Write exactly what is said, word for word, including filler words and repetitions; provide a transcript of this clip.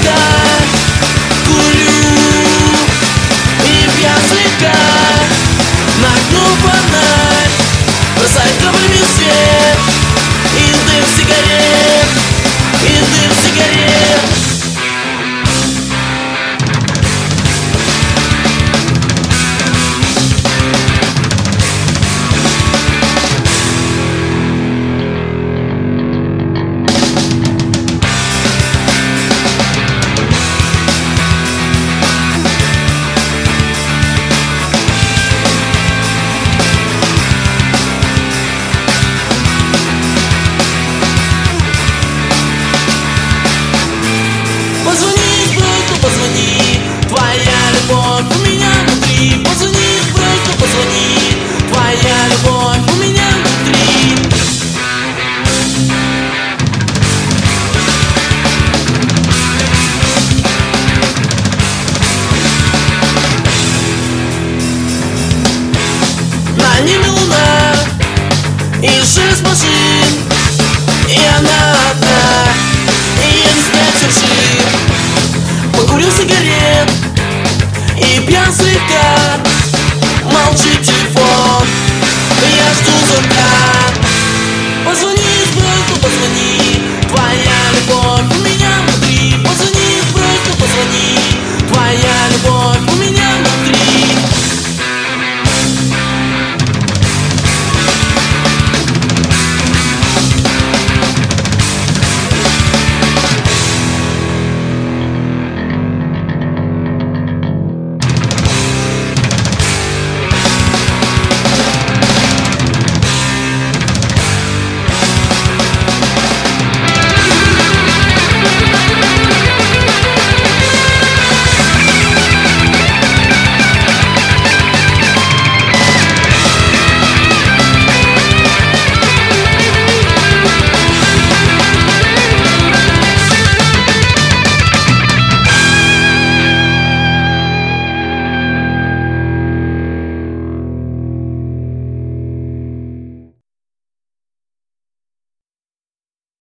слегка курю, и пьян слегка нагну фонарь, бросай каплями свет, и дым сигарет, и дым сигарет. Позвони, просто позвони, твоя любовь у меня внутри. Позвони, просто позвони, твоя любовь у меня внутри. На небе луна и шесть машин, и она одна, и едет снять вершин. Покурил сигарет и пьян слегка, молчит телефон, я жду звонка.